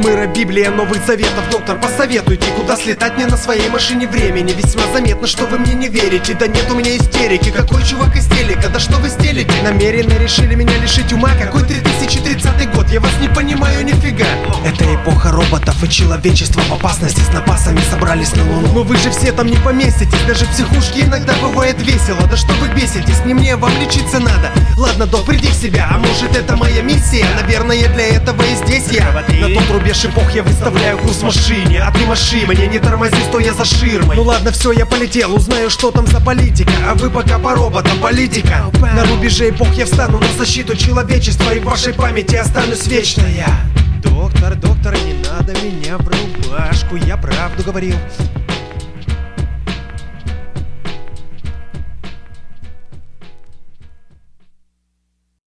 мыра, Библия, Новых Заветов. Доктор, посоветуйте, куда слетать мне на своей машине времени. Весьма заметно, что вы мне не верите. Да нет у меня истерики, какой чувак из телека. Да что вы стелите? Намеренно решили меня лишить ума. Какой 3030 год, я вас не понимаю нифига. Это эпоха роботов, и человечество в опасности. С напасами собрались на Луну. Но вы же все там не поместитесь. Даже в психушке иногда бывает весело. Да что вы беситесь, не мне, вам лечиться надо. Ладно, док, приди в себя, а может это моя миссия? Наверное, для этого и здесь я. На тот рубеж эпох я выставляю курс машине. А ты маши, мне не тормози, стоя за ширмой. Ну ладно, все, я полетел, узнаю, что там за политика. А вы пока по роботам, политика. На рубеже эпох я встану на защиту человечества, и в вашей памяти останусь вечно я. Доктор, доктор, не надо меня в рубашку, я правду говорил.